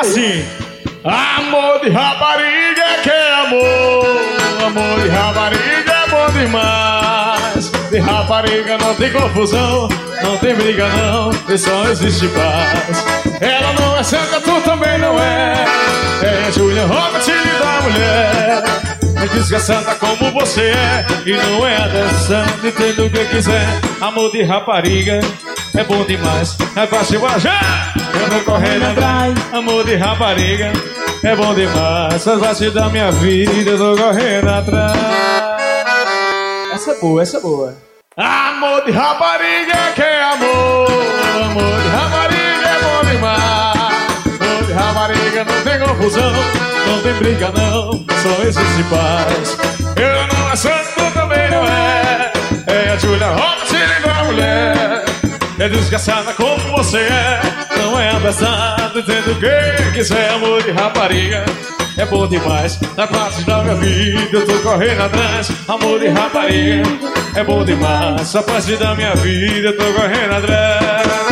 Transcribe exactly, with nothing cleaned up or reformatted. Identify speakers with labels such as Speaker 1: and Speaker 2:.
Speaker 1: assim. Amor de rapariga que é amor. Amor de rapariga é bom demais. De rapariga não tem confusão, não tem briga não, e só existe paz. Ela não é santa, tu também não é. É a Julia Roberts da mulher. Me diz que é santa como você é, e não é a dançando, entendo o que quiser. Amor de rapariga é bom demais, é fácil baixar, eu vou correndo atrás. Amor de rapariga é bom demais, faz parte da minha vida, eu tô correndo atrás.
Speaker 2: Essa é boa, essa é boa.
Speaker 1: Amor de rapariga que é amor. Amor de rapariga é bom demais. Amor de rapariga não tem confusão, não tem briga não, só existe paz. Eu não é santo, também não é. É a Julia Roberts da mulher. É desgraçada como você é, não é abraçado, entendo o que quiser. Amor de rapariga é bom demais, na parte da minha vida eu tô correndo atrás. Amor de rapariga é bom demais, na parte da minha vida eu tô correndo atrás.